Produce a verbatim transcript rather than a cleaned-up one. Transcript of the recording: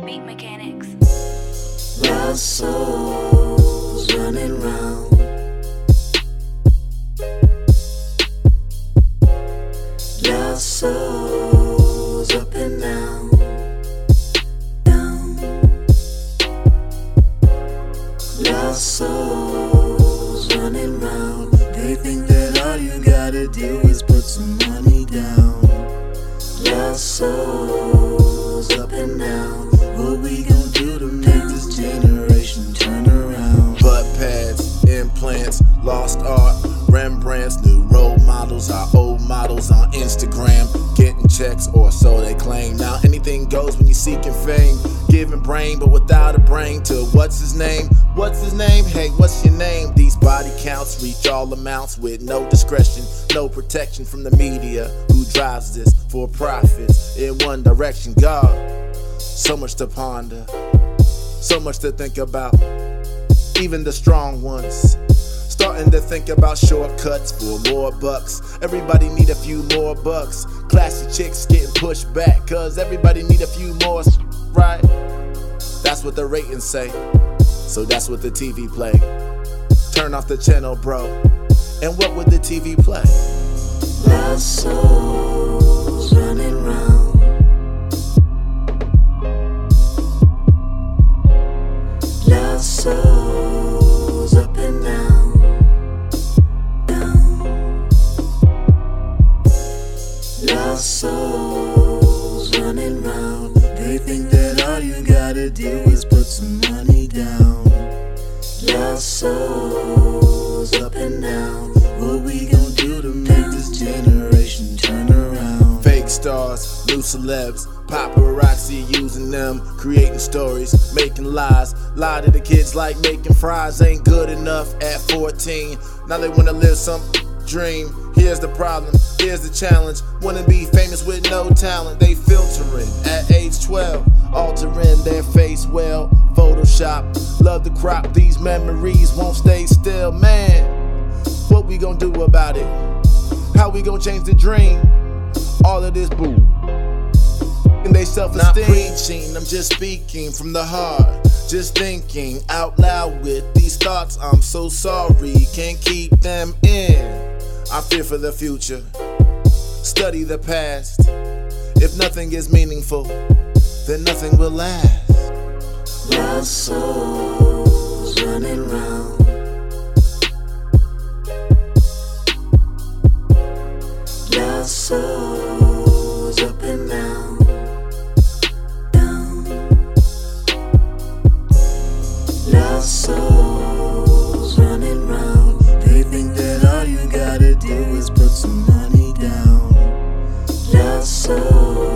Beat Mechanics. Lost souls running round. Lost souls up and down, down. Lost souls running round. They think that all you gotta do is put some money down. Lost souls up and down. What we gon' do to make this generation turn around? Butt pads, implants, lost art, Rembrandts, new role models, our old models on Instagram, getting checks or so they claim. Now anything goes when you're seeking fame, giving brain but without a brain to what's his name? What's his name? Hey, what's your name? These body counts reach all amounts with no discretion, no protection from the media who drives this for profits in one direction. God, so much to ponder, so much to think about, even the strong ones starting to think about shortcuts for more bucks. Everybody need a few more bucks. Classy chicks getting pushed back cause everybody need a few more, right? That's what the ratings say, so that's what the T V play. Turn off the channel, bro, and what would the T V play? Lost souls running round. Lost souls up and down, down. Lost souls running round. They think that all you gotta do is put some money down. Lost souls up and down. What we gon' do to make this generation turn around? Fake stars, new celebs, paparazzi using them, creating stories, making lies. Lie to the kids like making fries ain't good enough at fourteen. Now they wanna live some dream. Here's the problem, here's the challenge. Wanna be famous with no talent. They filtering at age twelve, altering their face well. Photoshop, love to crop. These memories won't stay still. Man, what we gon' do about it? How we gon' change the dream? All of this boo and they self-esteem. Not preaching, I'm just speaking from the heart. Just thinking out loud with these thoughts. I'm so sorry, can't keep them in. I fear for the future, study the past. If nothing is meaningful, then nothing will last. Lost souls running round. Lost souls up and down, down. Lost souls running round. They think that all you gotta do is put some money down. Lost souls.